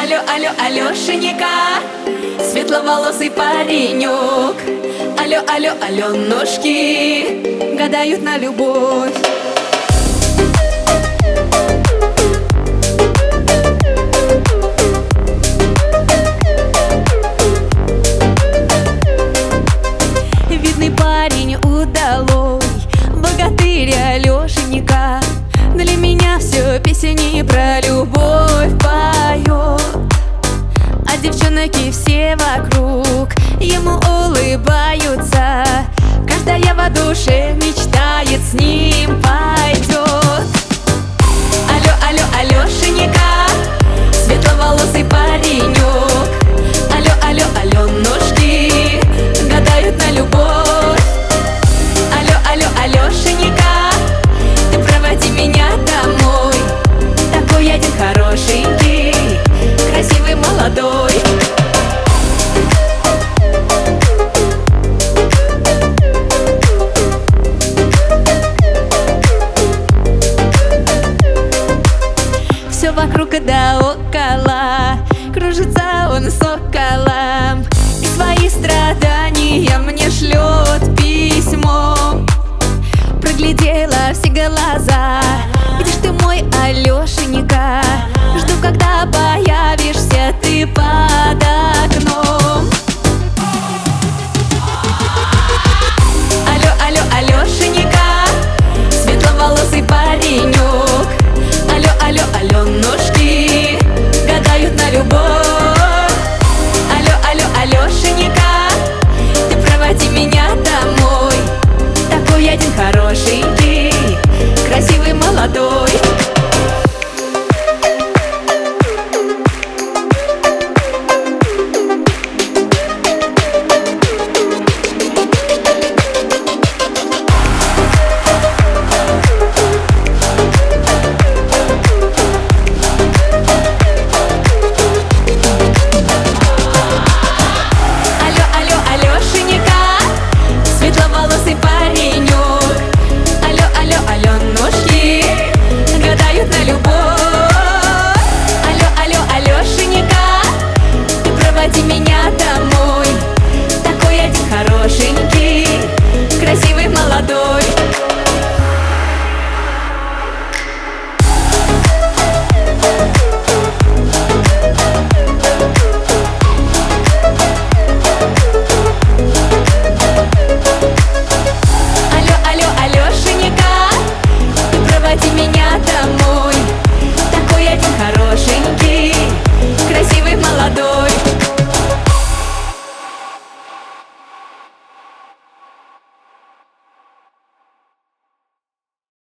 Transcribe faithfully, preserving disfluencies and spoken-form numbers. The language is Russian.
алло, алло, Алешенька, светловолосый паренек. Алло, алло, Аленушки гадают на любовь. Видный парень удалой, богатырь Алешенька, для меня все песни про любовь поет. А девчонки все вокруг ему улыбаются, каждая во душе мечтает с ним пойдет. Алло, алло, Алешенька, светловолосый паренек. Алло, алло, Аленушки гадают на любовь. Алло, алло, Алешенька, ты проводи меня домой. Такой один хорошенький, красивый, молодой. Все вокруг да около, кружится он соколом, и свои страдания мне шлет письмо. Проглядела все глаза,